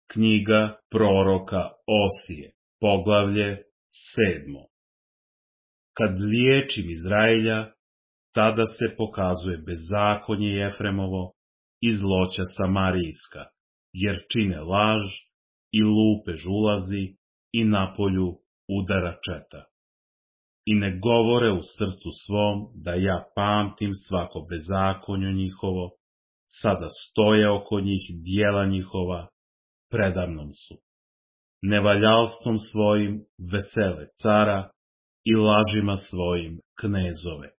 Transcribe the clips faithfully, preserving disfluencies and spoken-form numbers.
Knjiga proroka Osije, poglavlje sedmo. Kad liječim Izraelja, tada se pokazuje bezakonje Jefremovo i zloća Samarijska, jer čine laž i lupež ulazi i napolju udara četa. I ne govore u srcu svom da ja pamtim svako bezakonje njihovo, sada stoje oko njih dijela njihova, predamnom su. Nevaljalstvom svojim vesele cara i lažima svojim knezove.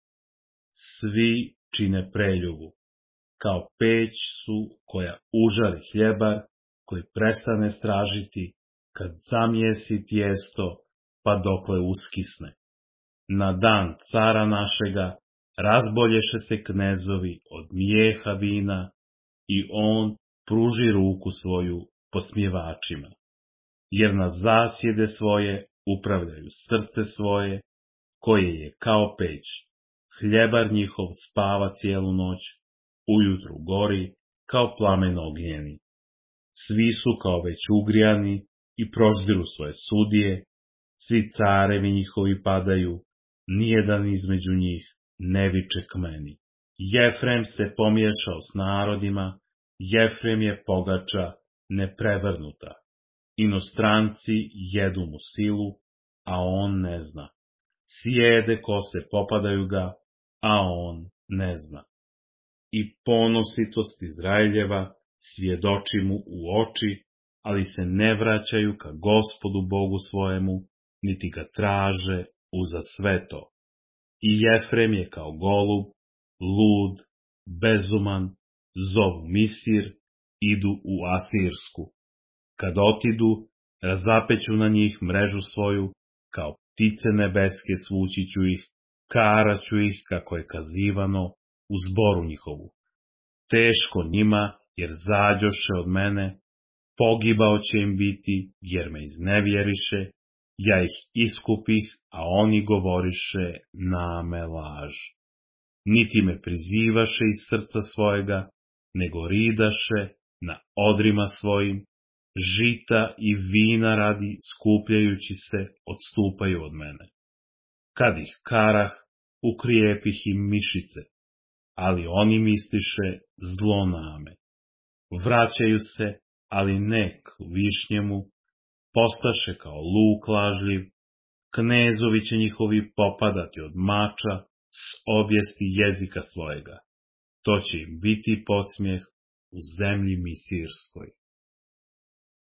Svi čine preljubu, kao peć su koja užari hljebar, koji prestane stražiti, kad zamjesi tijesto, pa dokle uskisne. Na dan cara našega razbolješe se knezovi od mijeha vina i on pruži ruku svoju posmjevačima. Jer na zasjede svoje upravljaju srce svoje, koje je kao peć. Hljebar njihov spava cijelu noć, ujutru gori kao plamen ognjeni. Svi su kao već ugrijani i proždiru svoje sudije, svi carevi njihovi padaju, nijedan između njih ne viče k meni. Jefrem se pomiješao s narodima, Jefrem je pogača neprevrnuta. Inostranci jedu mu silu, a on ne zna. Sjede kose popadaju ga, a on ne zna. I ponositost Izraeljeva svjedoči mu u oči, ali se ne vraćaju ka Gospodu Bogu svojemu, niti ga traže uza sve to. I Jefrem je kao golub, lud, bezuman, zovu Misir, idu u Asirsku. Kad otidu, razapeću na njih mrežu svoju, kao ptice nebeske svući ću ih, karaću ih kako je kazivano u zboru njihovu. Teško njima, jer zađoše od mene, pogibao će im biti, jer me iznevjeriše, ja ih iskupih, a oni govoriše name laž. Niti me prizivaše iz srca svojega, nego ridaše na odrima svojim, žita i vina radi skupljajući se odstupaju od mene. Kad ih karah, ukrijepih im mišice, ali oni misliše zlo name. Vraćaju se, ali ne k višnjemu, postaše kao luk lažljiv, knezovi će njihovi popadati od mača s objesti jezika svojega. To će im biti podsmjeh u zemlji Misirskoj.